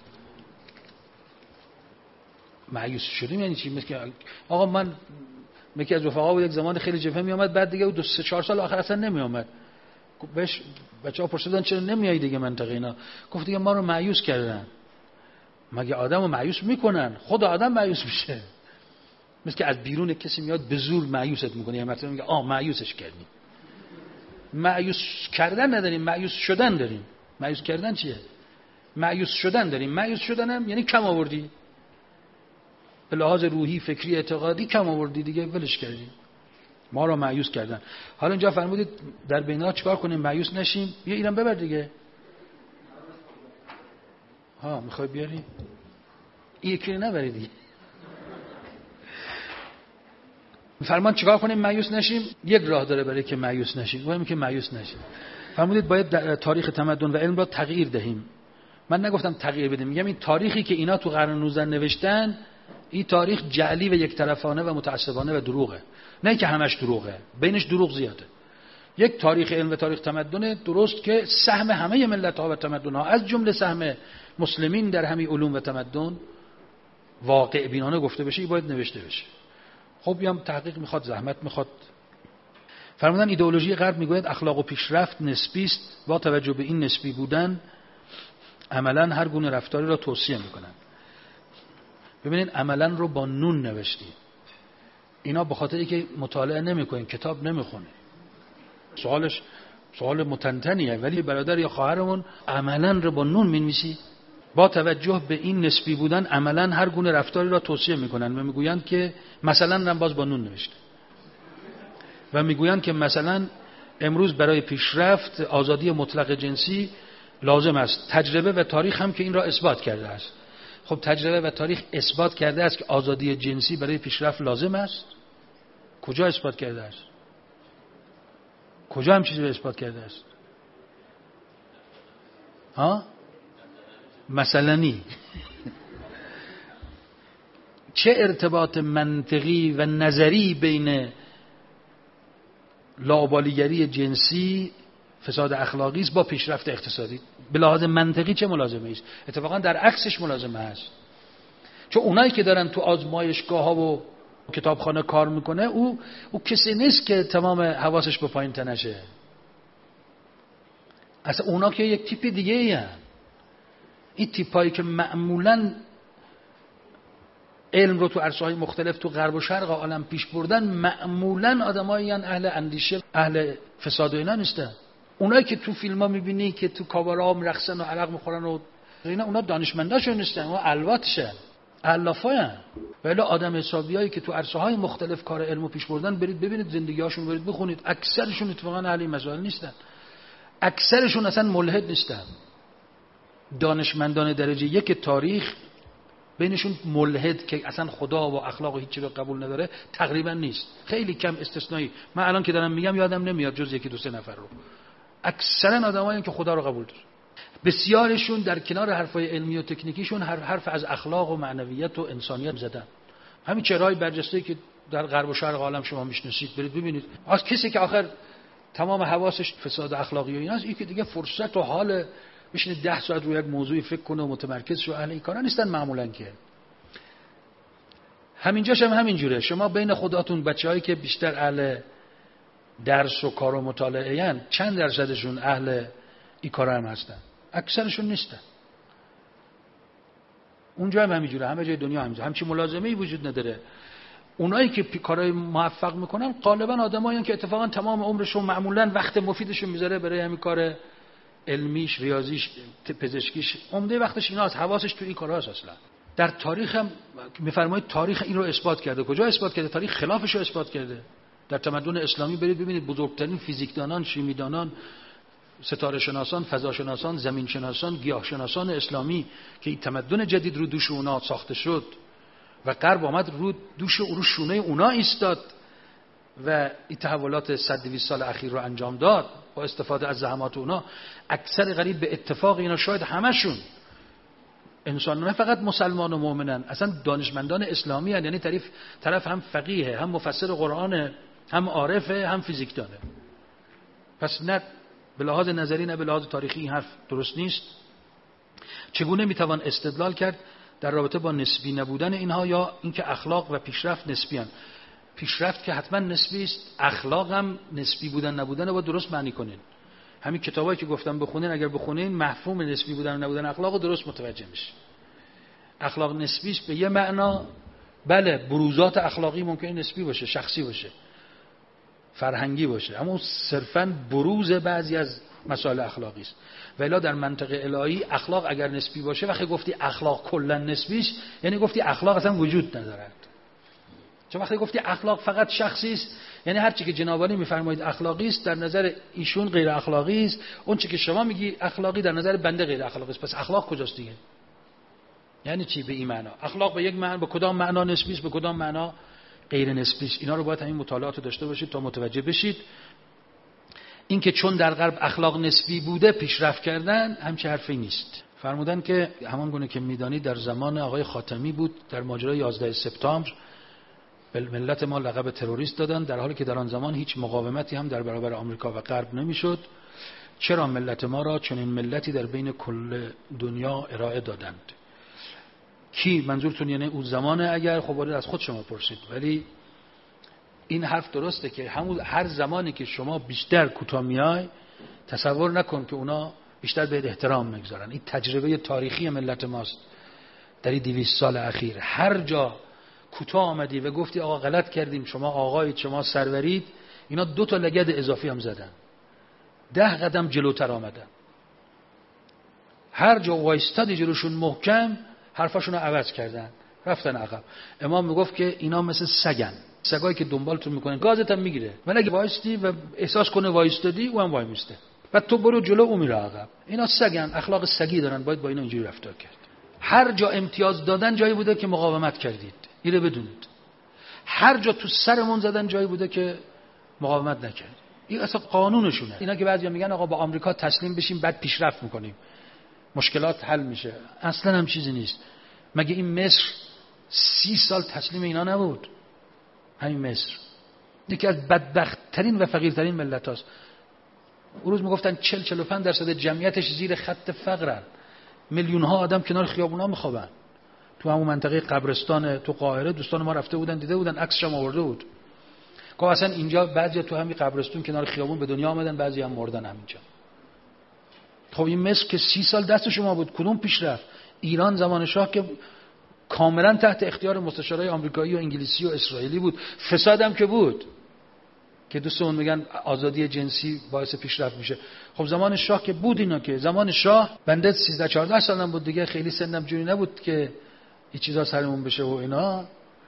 مایوس شدیم یعنی چی؟ مثل آقا من یکی از رفقا بود یک زمان خیلی جبهه می اومد، بعد دیگه دو سه چهار سال آخر اصلا نمی اومد. بهش بچه‌ها پرسیدن چرا نمیای دیگه منطقه اینا؟ گفت دیگه ما رو مایوس کردن. مگه آدمو مایوس میکنن؟ خود آدم مایوس میشه. مثل که از بیرون کسی میاد به زور مایوست میکنه، یا مثلا میگه آ مایوسش کردیم. مایوس کردن نداریم، مایوس شدن داریم. مایوس کردن چیه؟ مایوس شدن داریم. مایوس شدن هم یعنی کم آوردی. به لحاظ روحی، فکری، اعتقادی کم آوردی دیگه، ولش کردی. ما رو مایوس کردن. حالا اینجا فرمودید در بین‌ها چیکار کنیم مایوس نشیم؟ بیا ایران ببر دیگه. ها میخوای بیاری؟ این یکی رو نبری دیگه. فرمان چیکار کنیم مایوس نشیم؟ یک راه داره برای که مایوس نشیم. اونم که مایوس نشیم. فرمودید باید تاریخ تمدن و علم را تغییر دهیم. من نگفتم تغییر بدیم، میگم این تاریخی که اینا تو قرن نوزدهم نوشتن، این تاریخ جعلی و یک طرفانه و متعصبانه و دروغه. نه که همش دروغه، بینش دروغ زیاده. یک تاریخ علم و تاریخ تمدن درست که سهم همه ملت‌ها و تمدن‌ها از جمله سهم مسلمین در همین علوم و تمدن واقع بینانه گفته بشه، باید نوشته بشه. خب هم تحقیق میخواد، زحمت میخواد. فرمودن ایدئولوژی غرب میگوید اخلاق و پیشرفت نسبی است، با توجه به این نسبی بودن عملاً هر گونه رفتاری را توصیه میکنند. ببینید عملاً رو با نون نوشتی. اینا به خاطری که مطالعه نمیکنین، کتاب نمیخونین. سوالش سوال متنتنیه، ولی برادر یا خواهرمون عملاً رو با نون مینویسی. با توجه به این نسبی بودن عملاً هر گونه رفتاری را توصیه میکنند و میگویند که مثلا باز با نون نوشته و میگویند که مثلا امروز برای پیشرفت آزادی مطلق جنسی لازم است. تجربه و تاریخ هم که این را اثبات کرده است. خب تجربه و تاریخ اثبات کرده است که آزادی جنسی برای پیشرفت لازم است؟ کجا اثبات کرده است؟ کجا هم چیزی رو اثبات کرده است؟ ها؟ مثلنی. چه ارتباط منطقی و نظری بین لاابالیگری جنسی، فساد اخلاقی است با پیشرفت اقتصادی؟ به لحاظ منطقی چه ملازمه است؟ اتفاقا در عکسش ملازمه است. چون اونایی که دارن تو آزمایشگاه ها و کتابخانه کار میکنه، او او کسی نیست که تمام حواسش به پایین تنشه. اصلا اونا که یک تیپ دیگه ای هن. این تیپایی که معمولاً علم رو تو عرصه‌های مختلف تو غرب و شرق عالم پیش بردن، معمولاً آدمایی هن اهل اندیشه، اهل فساد و اینا نیستن. اونایی که تو فیلم‌ها می‌بینی که تو کاباره‌ها میرقصن و عرق می‌خورن و اینا، اونا دانشمنداشون نیستن، اونا الواتشن، علافاین. ولی آدم حسابیایی که تو عرصه‌های مختلف کار علمو پیش بردن، برید ببینید زندگی‌هاشون، برید بخونید، اکثرشون اتفاقاً اهل این مسائل نیستن. اکثرشون اصلا ملحد نیستن. دانشمندان درجه یک تاریخ بینشون ملحد که اصلا خدا و اخلاق و هیچی رو قبول نداره تقریبا نیست. خیلی کم استثنایی. من الان که دارم میگم یادم نمیاد جز یکی دو سه نفر رو. اکثرا آدمایی که خدا رو قبول داره. بسیارشون در کنار حرفای علمی و تکنیکیشون هر حرف از اخلاق و معنویت و انسانیت زدن. همین چهره‌های برجسته‌ای که در غرب و شرق عالم شما میشناسید، برید ببینید. از کسی که آخر تمام حواسش فساد اخلاقی و ایناست، این که دیگه فرصت و حال بشینه ده ساعت روی یک موضوعی فکر کنه و متمرکز شه، اهل این کارا نیستن معمولا. که همینجاش هم همینجوره. شما بین خوداتون بچه‌هایی که بیشتر اهل درس و کار و مطالعه ان، چند درصدشون اهل این کارا هم هستن؟ اکثرشون نیستن. اونجا هم همینجوره، همه جای دنیا همینجوره. همچین ملازمه‌ای وجود نداره. اونایی که کارهای موفق میکنن غالبا آدمایین که اتفاقا تمام عمرشون معمولا وقت مفیدشون میذاره برای همین کار علمیش، ریاضیش، پزشکیش، عمده وقتش ایناست، حواسش تو این کارهاست. اصلا در تاریخ هم میفرمایید تاریخ این رو اثبات کرده. کجا اثبات کرده؟ تاریخ خلافش رو اثبات کرده. در تمدن اسلامی برید ببینید بزرگترین فیزیکدانان، شیمیدانان، ستاره شناسان، فضا شناسان، زمین شناسان، گیاه شناسان اسلامی که این تمدن جدید رو دوش اونا ساخته شد و غرب آمد رو دوش رو شونه اونا ایستاد و این تحولات صد دویست سال اخیر رو انجام داد با استفاده از زحمات اونا. اکثر قریب به اتفاق اینا، شاید همشون انسان، نه فقط مسلمان و مؤمنن، اصلا دانشمندان اسلامی هن. یعنی طرف طرف هم فقیه، هم مفسر قرآن، هم عارفه، هم فیزیکدانه. پس نه به لحاظ نظری نه به لحاظ تاریخی این حرف درست نیست. چگونه میتوان استدلال کرد در رابطه با نسبی نبودن اینها یا اینکه اخلاق و پیشرفت نسبی هستند؟ پیشرفت که حتما نسبی است، اخلاق هم نسبی بودن نبودن رو با درست معنی کنین. همین کتابایی که گفتم بخونین، اگر بخونین مفهوم نسبی بودن و نبودن اخلاق رو درست متوجه میشین. اخلاق نسبیش به یه معنا، بله بروزات اخلاقی ممکنه نسبی باشه، شخصی باشه، فرهنگی باشه، اما صرفاً بروز بعضی از مسائل اخلاقی است. ولی در منطق الهی اخلاق اگر نسبی باشه، وقتی گفتی اخلاق کلا نسبیش، یعنی گفتی اخلاق اصلا وجود ندارد. چون وقتی گفتی اخلاق فقط شخصی است، یعنی هر چی که جناب عالی میفرمایید اخلاقی است در نظر ایشون غیر اخلاقی است، اون چی که شما میگی اخلاقی در نظر بنده غیر اخلاقی است. پس اخلاق کجاست دیگه؟ یعنی چی به این معنا؟ اخلاق به یک معنا، به کدام معنا نسبی است، به کدام معنا غیر نسبی است؟ اینا رو باید همین مطالعات رو داشته باشید تا متوجه بشید. این که چون در غرب اخلاق نسبی بوده پیشرفت کردن، همچین حرفی نیست. فرمودن که همان گونه که میدانی در زمان آقای خاتمی بود، در ماجرای یازده سپتامبر به ملت ما لقب تروریست دادن، در حالی که در آن زمان هیچ مقاومتی هم در برابر آمریکا و غرب نمیشد. چرا ملت ما را چنین ملتی در بین کل دنیا ارائه دادند؟ کی منظورتون؟ یعنی اون زمانه؟ اگر خب باید از خود شما پرسید. ولی این حرف درسته که همون هر زمانی که شما بیشتر کوتاه میای، تصور نکن که اونا بیشتر به احترام میگذارن. این تجربه تاریخی ملت ماست در این دویست سال اخیر. هر جا کوتاه آمدی و گفتی آقا غلط کردیم، شما آقایید، شما سرورید، اینا دو تا لگد اضافی هم زدن، ده قدم جلوتر آمدن. هر جا وایستادی جلوشون محکم، حرفاشون رو عوض کردن، رفتن عقب. امام میگفت که اینا مثل سگن، سگایی که دنبالتون میکنن، گازت هم میگیره، ولی اگه وایستی و احساس کنه وایستادی، او هم وای میسته، بعد تو برو جلو، او میره عقب. اینا سگن، اخلاق سگی دارن، باید با اینا اینجوری رفتار کرد. هر جا امتیاز دادن جایی بوده که مقاومت کردید، اینو بدونید. هر جا تو سرمون زدن جایی بوده که مقاومت نکردید. این اصلا قانونشونه. اینا که بعضیا میگن آقا با آمریکا تسلیم بشیم بعد پیشرفت میکنیم، مشکلات حل میشه، اصلا هم چیزی نیست. مگه این مصر سی سال تسلیم اینا نبود؟ همین مصر یکی از بدبخت‌ترین و فقیرترین ملت هاست. اون روز میگفتن چهل چهل و پنج درصد جمعیتش زیر خط فقرن، میلیون ها آدم کنار خیابونا میخوابن. تو همون منطقه قبرستان تو قاهره دوستان ما رفته بودن، دیده بودن، عکسش هم آورده بود. که اصلا اینجا بعضیا تو همین قبرستون کنار خیابون به دنیا آمدن، بعضی هم مردن همینجا. خب این مصر که سی سال دست شما بود، کدوم پیشرفت؟ ایران زمان شاه که کاملا تحت اختیار مستشارای آمریکایی و انگلیسی و اسرائیلی بود، فساد هم که بود، که دوستون میگن آزادی جنسی باعث پیشرفت میشه. خب زمان شاه که بود اینا، که زمان شاه بنده سیزده چهارده سالم بود دیگه، خیلی سنم جوری نبود که این چیزا سرمون بشه و اینا.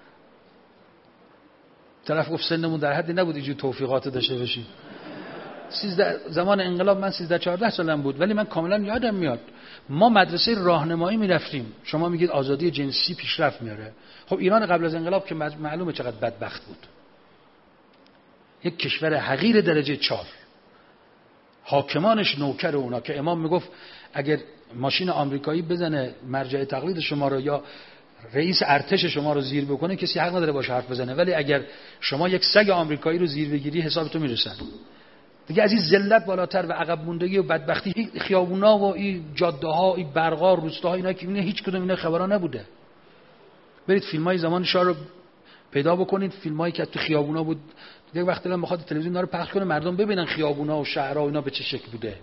طرف گفت سنمون در حدی نبود اینجور توفیقات داشته باشیم. سیزده زمان انقلاب من سیزده چهارده سالم بود، ولی من کاملا یادم میاد ما مدرسه راهنمایی میرفتیم. شما میگید آزادی جنسی پیشرفت میاره. خب ایران قبل از انقلاب که معلومه چقدر بدبخت بود، یک کشور حقیر درجه چهار، حاکمانش نوکر اونا، که امام میگفت اگر ماشین آمریکایی بزنه مرجع تقلید شما رو یا رئیس ارتش شما رو زیر بکنه، کسی حق نداره باشه حرف بزنه، ولی اگر شما یک سگ آمریکایی رو زیر بگیری حسابتو میرسن. دیگه از این ذلت بالاتر و عقب موندگی و بدبختی، این خیابونا و این جاده ها، این برقا، روستاها، اینا که اینا هیچ کدوم اینا خبرا نبوده. برید فیلمای زمان شاه رو پیدا بکنید، فیلمایی که تو خیابونا بود. دیگه وقتی الان میخواد تلویزیون رو پخش کنه مردم ببینن خیابونا و شهرها و اینا به چه شکل بوده.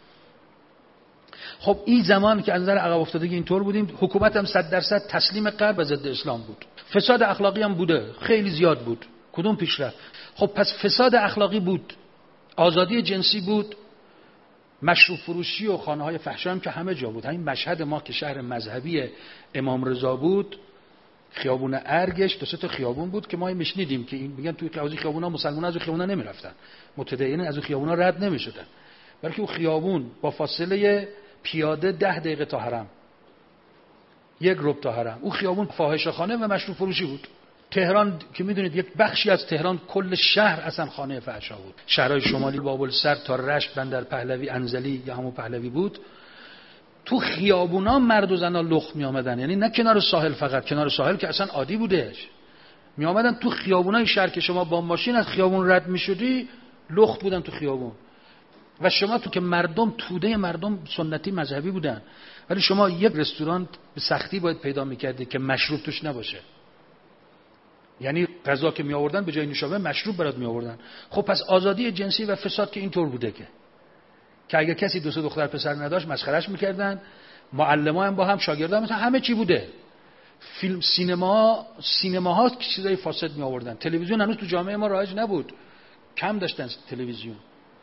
خب این زمان که از نظر عقب افتادگی اینطور بودیم، حکومت هم صد درصد تسلیم غرب و ضد اسلام بود. فساد اخلاقی هم بوده، خیلی زیاد بود. کدوم پیشرفت؟ خب پس فساد اخلاقی بود، آزادی جنسی بود، مشروب فروشی و خانه‌های فحشا هم که همه جا بود. همین مشهد ما که شهر مذهبی امام رضا بود، خیابون ارگش دو سه تا خیابون بود که ما میشنیدیم که این میگن توی قضیه خیابونا مسلمان‌ها از خیابونا نمیرفتن، متدینین از خیابونا رد نمیشدن، بلکه اون خیابون با فاصله پیاده ده دقیقه تا حرم، یک ربع تا حرم، اون خیابون فاحشه‌خانه و مشروب فروشی بود. تهران که میدونید یک بخشی از تهران کل شهر اصلا خانه فحشا بود. شهرهای شمالی بابلسر تا رشت، بندر پهلوی، انزلی یا همون پهلوی بود. تو خیابونا مرد و زنا لخت می آمدن، یعنی نه کنار ساحل فقط، کنار ساحل که اصلا عادی بودش، می آمدن تو خیابونای شهر که شما با ماشین از خیابون رد می شدی لخت بودن تو خیابون. و شما تو که مردم توده مردم سنتی مذهبی بودن، ولی شما یک رستوران به سختی باید پیدا می‌کردی که مشروب توش نباشه. یعنی غذا که می آوردن به جای نوشابه مشروب برات می آوردن. خب پس آزادی جنسی و فساد که اینطور بوده که که اگه کسی دو سه دختر پسر نداشت مسخرهش می‌کردن، معلم‌ها هم با هم، شاگردان مثلا همه چی بوده. فیلم سینما سینماها چیزای فاسد می آوردن. تلویزیون هنوز تو جامعه ما رایج نبود، کم داشتن تلویزیون.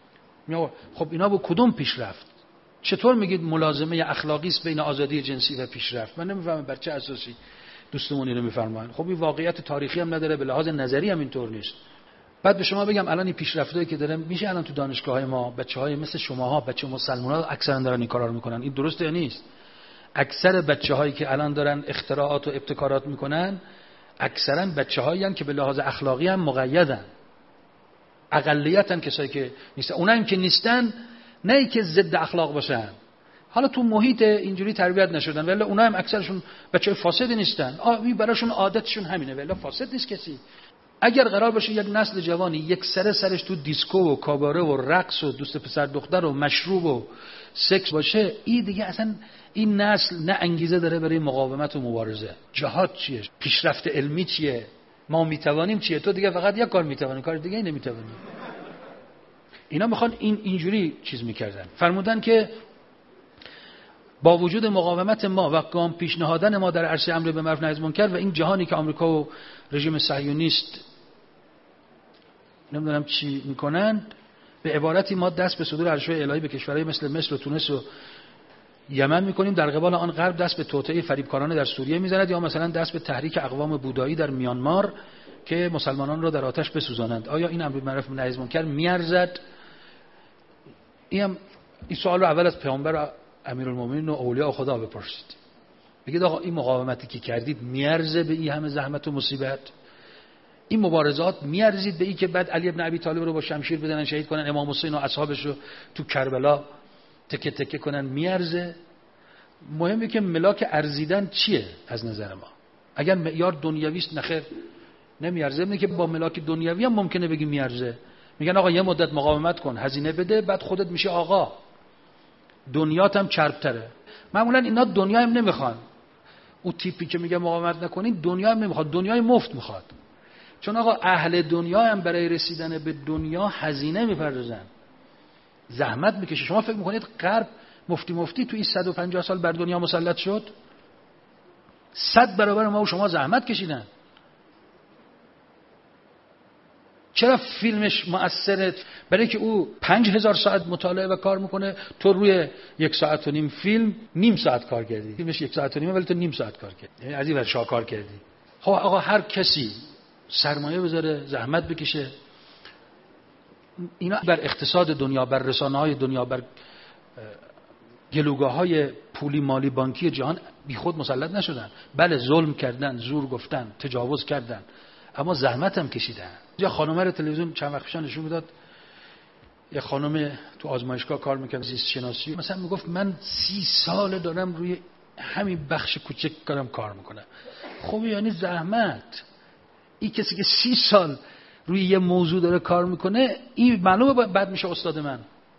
خب اینا با کدوم پیشرفت؟ چطور میگید ملازمه اخلاقی است بین آزادی جنسی و پیشرفت؟ من نمیفهمم بر چه اساسی دوستمون اینو میفرمایند. خب این واقعیت تاریخی هم نداره، به لحاظ نظری هم اینطور نیست. بعد به شما بگم الان این پیشرفتایی که داره میشه، الان تو دانشگاه‌های ما بچه‌های مثل شماها، بچه مسلمان‌ها اکثرا دارن این کارا رو میکنن. این درسته یا نیست؟ اکثر بچه‌هایی که الان دارن اختراعات و ابتکارات میکنن اکثرا بچه‌هایی ان که به لحاظ اخلاقی هم مقیدن. اقلیتن کسایی که نیستن. اونایی که نیستن نه ای که ضد اخلاق باشن، حالا تو محیط اینجوری تربیت نشدن، ولی اونها هم اکثرشون بچه‌های فاسدی نیستن. آوی براشون عادتشون همینه، ولی فاسد نیست کسی. اگر قرار باشه یک نسل جوانی یک سر سرش تو دیسکو و کاباره و رقص و دوست پسر دختر و مشروب و سکس باشه، این دیگه اصلا این نسل نه انگیزه داره برای مقاومت و مبارزه. جهاد چیه؟ پیشرفت علمی چیه؟ ما میتوانیم چیه؟ تو دیگه فقط یک کار میتوانی، کار دیگه نمیتوانی. اینا میخوان این اینجوری چیز میکردن. فرمودن که با وجود مقاومت ما و گام پیشنهادن ما در عرصه امر به معروف نهی از منکر و این جهانی که آمریکا و رژیم صهیونیست نمیدونم چی میکنن، به عبارتی ما دست به صدور ارشد الهی به کشورهای مثل مصر و تونس و یمن میکنیم، در قبال آن غرب دست به توطئه فریبکارانه در سوریه میزند، یا مثلا دست به تحریک اقوام بودایی در میانمار که مسلمانان را در آتش بسوزانند. آیا این امر به معروف نهی از منکر میارزد؟ این این سوال رو اول از پیامبر و امیرالمومنین و اولیاء خدا بپرسید. بگید آقا این مقاومتی که کردید میارزه به این همه زحمت و مصیبت؟ این مبارزات میارزید به این که بعد علی ابن ابی طالب رو با شمشیر بدنن شهید کنن، امام حسین و اصحابش رو تو کربلا تکه تکه کنن؟ میارزه؟ مهمه که ملاک ارزیدن چیه از نظر ما. اگر معیار دنیوی است نخیر نمیارزه. اینه که با ملاک دنیوی هم ممکنه بگیم میارزه. میگن آقا یه مدت مقاومت کن، هزینه بده، بعد خودت میشه آقا، دنیات هم چربتره. معمولا اینا دنیا هم نمیخوان. اون تیپی که میگه مقاومت نکنین دنیا هم نمیخواد، دنیای مفت میخواد. چون آقا اهل دنیا هم برای رسیدن به دنیا هزینه میپردازن، زحمت میکشه. شما فکر میکنید غرب مفتی مفتی توی صد و پنجاه سال بر دنیا مسلط شد؟ صد برابر ما و شما زحمت کشیدن. چرا فیلمش مؤثره؟ برای که او پنج هزار ساعت مطالعه و کار میکنه، تو روی یک ساعت و نیم فیلم نیم ساعت کار کردی. فیلمش یک ساعت و نیمه ولی تو نیم ساعت کار کردی. یعنی از این ور شاکار کردی. خب آقا هر کسی سرمایه بذاره، زحمت بکشه، اینا بر اقتصاد دنیا، بر رسانه‌های دنیا، بر گلوگاه‌های پولی مالی بانکی جهان بیخود مسلط نشدن. بله ظلم کردن، زور گفتن، تجاوز کردن، اما زحمت هم کشیدن. یا خانومه رو تلویزیون چند وقت پیش نشون میداد، یه خانم تو آزمایشگاه کار می‌کرد زیست شناسی، مثلا میگفت من سی سال دارم روی همین بخش کوچک کارم کار میکنم. خب یعنی زحمت. این کسی که سی سال روی یه موضوع داره کار میکنه، این معلومه بعد میشه استاد من،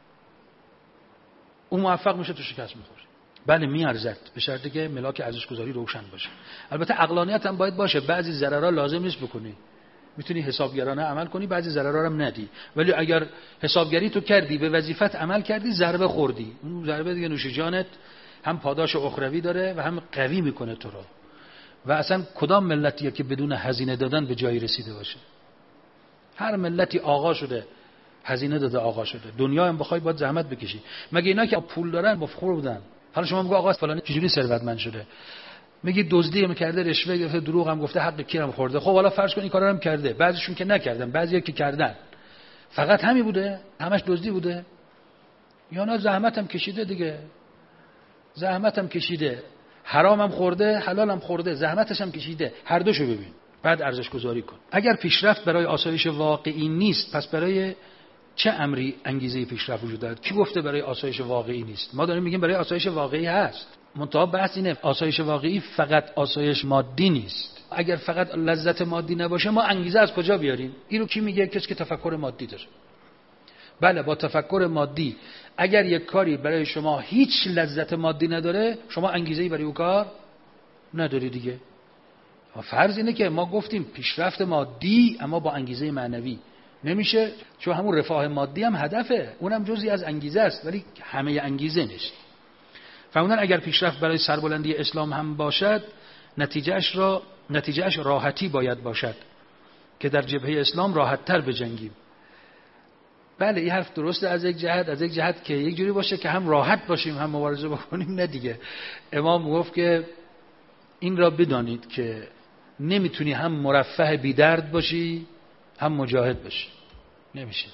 اون موفق میشه تو شکست میخوره. بله میارزد، به شرطی که ملاک ارزش گذاری روشن باشه. البته عقلانیت هم باید باشه. بعضی ضررها لازم نیست بکنی، میتونی حسابگرانه عمل کنی، بعضی ضررها هم ندی. ولی اگر حسابگری تو کردی، به وظیفت عمل کردی، ضربه خوردی، اون ضربه دیگه نوش جانت هم پاداش اخروی داره و هم قوی میکنه تو رو. و اصلا کدام ملتیه که بدون هزینه دادن به جایی رسیده باشه؟ هر ملتی آقا شده، هزینه داده آقا شده. دنیا هم بخوای باید زحمت بکشی. مگه اینا که پول دارن مفخور بودن؟ حالا شما میگه آقا فلانی چجوری ثروتمند شده؟ میگی دزدی هم کرده، رشوه گرفته، دروغ هم گفته، حق کیرم خورده. خب حالا فرض کن این کارا هم کرده، بعضیشون که نکردن، بعضیا که کردن. فقط همین بوده؟ همش دزدی بوده؟ یا نه زحمت هم کشیده دیگه؟ زحمت هم کشیده، حرام هم خورده، حلال هم خورده، زحمتش هم کشیده. هر دوشو ببین، بعد ارزش گذاری کن. اگر پیشرفت برای آسایش واقعی نیست، پس برای چه امری انگیزه پیشرفت وجود دارد؟ کی گفته برای آسایش واقعی نیست؟ ما داریم میگیم برای آسایش واقعی هست. منتها بحث اینه آسایش واقعی فقط آسایش مادی نیست. اگر فقط لذت مادی نباشه، ما انگیزه از کجا بیاریم؟ اینو کی میگه؟ کسی که تفکر مادی داره. بله با تفکر مادی اگر یک کاری برای شما هیچ لذت مادی نداره، شما انگیزه‌ای برای اون کار نداری دیگه. فرض اینه که ما گفتیم پیشرفت مادی اما با انگیزه معنوی نمیشه، چون همون رفاه مادی هم هدفه، اونم جزئی از انگیزه است ولی همه انگیزه نیست. فرمودن اگر پیشرفت برای سربلندی اسلام هم باشد، نتیجهش را نتیجهش راحتی باید باشد که در جبهه اسلام راحت‌تر بجنگیم. بله این حرف درسته از یک جهت، از یک جهت که یک جوری باشه که هم راحت باشیم هم مبارزه بکنیم. نه دیگه. امام گفت که این را بدانید که نمیتونی هم مرفه بی درد باشی هم مجاهد باشی. نمیشه.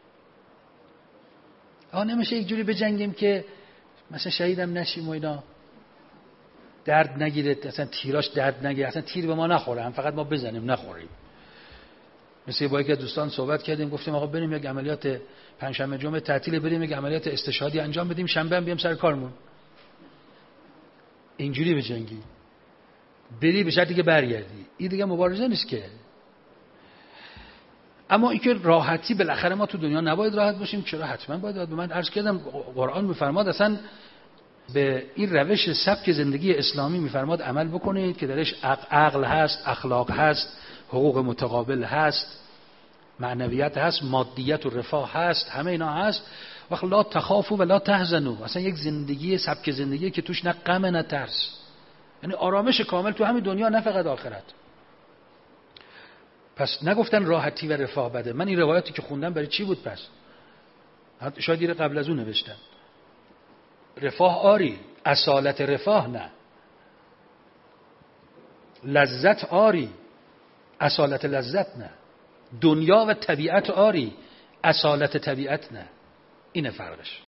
آه نمیشه یک جوری بجنگیم که مثلا شهیدم نشیم و اینا، درد نگیره، اصلا تیراش درد نگیره، اصلا تیر به ما نخوره، هم فقط ما بزنیم نخوریم. مثل با یکی از دوستان صحبت کردیم، گفتیم آقا بریم یک عملیات پنجشنبه جمعه تعطیل، بریم یک عملیات استشهادی انجام بدیم، شنبه هم بیام سر کارمون. اینجوری بجنگی، بری به شرطی که برگردی. این دیگه مبارزه نیست که. اما این که راحتی، بالاخره ما تو دنیا نباید راحت باشیم. چرا؟ حتما باید راحت. به من عرض کردم قرآن میفرماد اصلا به این روش سبک زندگی اسلامی میفرماد عمل بکنید که درش عقل هست، اخلاق هست، حقوق متقابل هست، معنویت هست، مادیت و رفاه هست، همه اینا هست. وقت لا تخافوا و لا تحزنوا، اصلا یک زندگی سبک زندگی که توش نه غم نه ترس، یعنی آرامش کامل تو همین دنیا نه فقط آخرت. پس نگفتن راحتی و رفاه بده. من این روایتی که خوندم برای چی بود پس؟ شاید دیره قبل از اون نوشتن. رفاه آری، اصالت رفاه نه. لذت آری، اصالت لذت نه. دنیا و طبیعت آری، اصالت طبیعت نه. اینه فرقش.